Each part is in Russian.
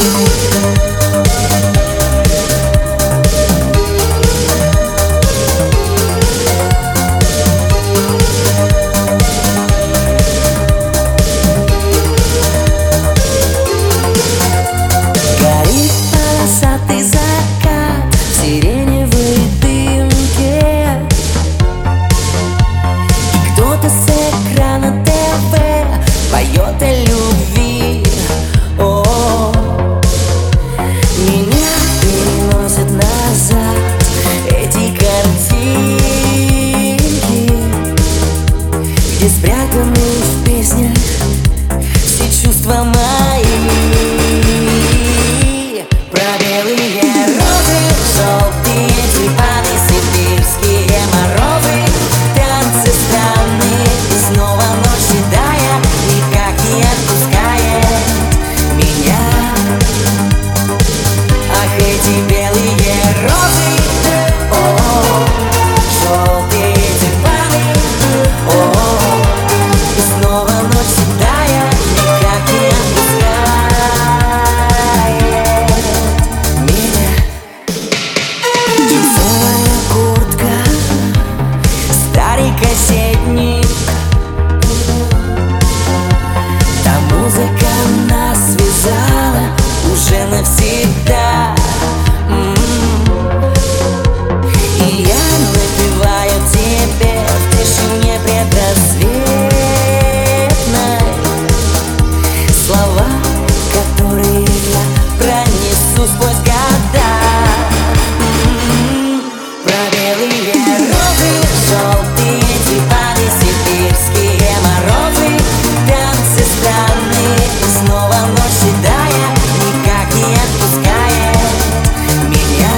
Где спрятаны в песнях все чувства мои. Про белые розы, желтые тюльпаны, сибирские морозы, танцы странные, и снова ночь седая никак не отпускает меня. Ах, эти белые розы, о-о-о, желтые тюльпаны, о-о-о. Снова ночь седая никак не отпускает меня. Джинсовая куртка, старый кассетник, та музыка нас связала уже навсегда. И я напеваю тебе в тишине предрассветной слова, которые я пронесу сквозь года. Про белые розы, желтые тюльпаны, сибирские морозы, танцы странные, и снова ночь седая никак не отпускает меня.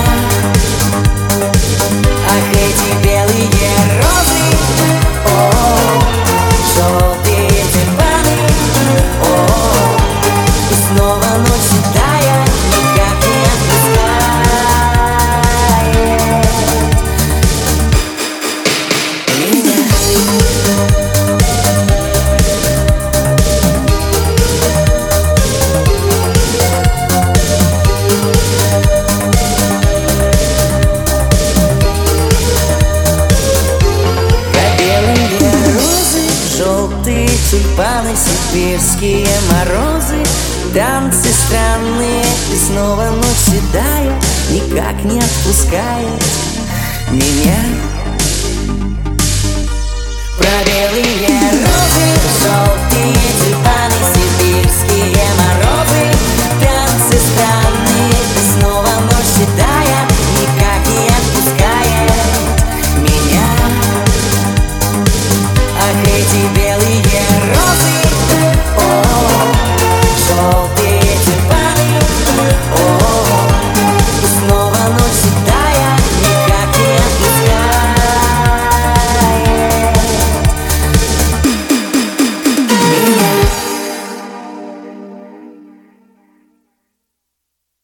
Ах, эти белые розы, о-о-о, желтые тюльпаны, о-о-о. И снова ночь седая никак не отпускает меня. Желтые тюльпаны, сибирские морозы, танцы странные, и снова ночь седая никак не отпускает меня. Про белые розы, желтые